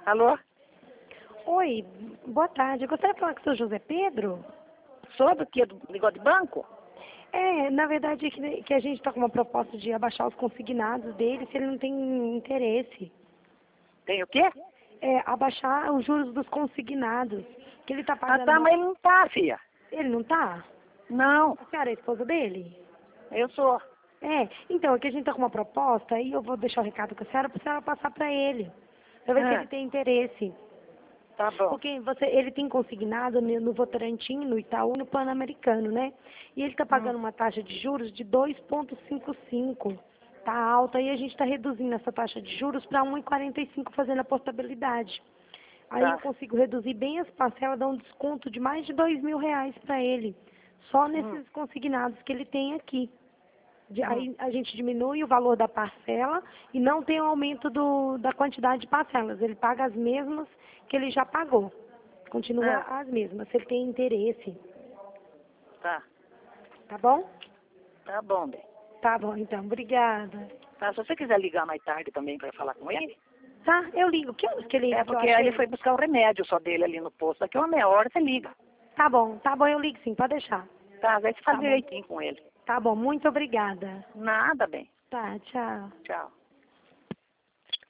Alô? Oi, boa tarde. Eu gostaria de falar com o senhor José Pedro? Sobre o quê? Do negócio de banco? Na verdade, que a gente está com uma proposta de abaixar os consignados dele, se ele não tem interesse. Tem o quê? Abaixar os juros dos consignados. Que ele está Ah, pagando. tá, mas ele não tá, filha. Ele não tá? Não, A senhora é a esposa dele? eu sou. Então, é que a gente está com uma proposta e eu vou deixar o recado com a senhora passar para ele. Para ver se ele tem interesse. Tá bom. Porque ele tem consignado no Votorantim, no Itaú, no Pan-Americano, né? E ele está pagando uma taxa de juros de 2,55. Tá alta e a gente está reduzindo essa taxa de juros para 1,45 fazendo a portabilidade. Aí eu consigo reduzir bem as parcelas, dar um desconto de mais de R$ 2.000 para ele. Só nesses consignados que ele tem aqui. Aí a gente diminui o valor da parcela e não tem o aumento da quantidade de parcelas. Ele paga as mesmas que ele já pagou. Continua as mesmas, se ele tem interesse. Tá. Tá bom? Tá bom, bem. Tá bom, então. Obrigada. Tá, se você quiser ligar mais tarde também para falar com ele. Tá, eu ligo. Que horas que ele... É, porque aí ele foi buscar o remédio só dele ali no posto. Daqui a uma meia hora você liga. Tá bom, eu ligo sim, pode deixar. Tá, vai se fazer Tá bom. direitinho com ele. Tá bom, muito obrigada. Nada, bem. Tá, tchau. Tchau.